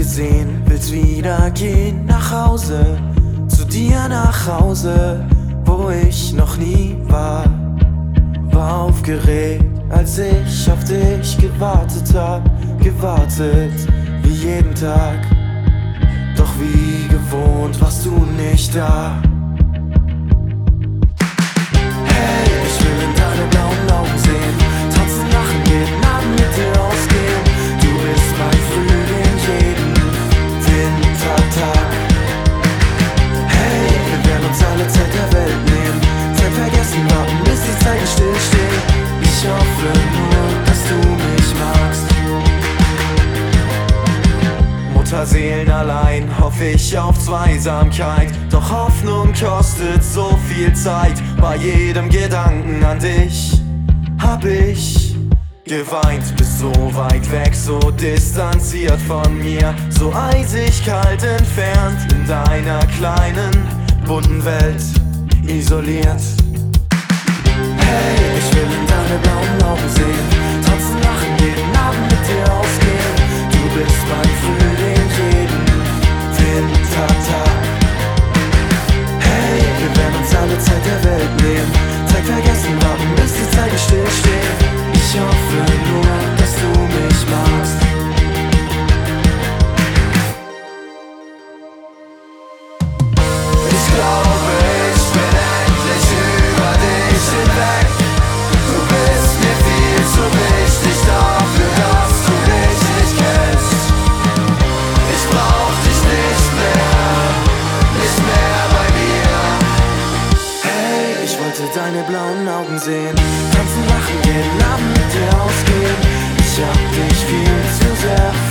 gesehen, willst wieder gehen nach Hause, zu dir nach Hause, wo ich noch nie war. War aufgeregt, als ich auf dich gewartet hab, gewartet wie jeden Tag. Doch wie gewohnt warst du nicht da. Hey, ich will in deine blauen Augen sehen, tanzen, lachen, jeden Abend mit dir ausgehen. Du bist mein Frühling, jeden Wintertag. Hey, wir werden uns alle Zeit der Welt nehmen, Zeit vergessen, warten, bis die Zeiten stillstehen. Ich hoffe nur, dass du mich magst. Mutterseelen allein, hoffe ich auf Zweisamkeit. Doch Hoffnung kostet so viel Zeit. Bei jedem Gedanken an dich hab ich geweint. Bist so weit weg, so distanziert von mir, so eisig kalt entfernt, in deiner kleinen, bunten Welt isoliert. Hey, ich will in deine blauen Augen sehen, tanzen, lachen, jeden Abend mit dir ausgehen. Du bist mein Frühling, jeden Wintertag. Hey, wir werden uns alle Zeit der Welt nehmen, Zeit vergessen, warten, bis die Zeiten stillstehen. Ich hoffe nur, dass du mich magst. Ich glaube, ich bin endlich über dich hinweg. Du bist mir viel zu wichtig dafür, dass du mich nicht kennst. Ich brauch dich nicht mehr bei mir. Hey, ich wollte deine blauen Augen sehen, tanzen, lachen, jeden Abend mit dir ausgehen. Ich hab dich viel zu sehr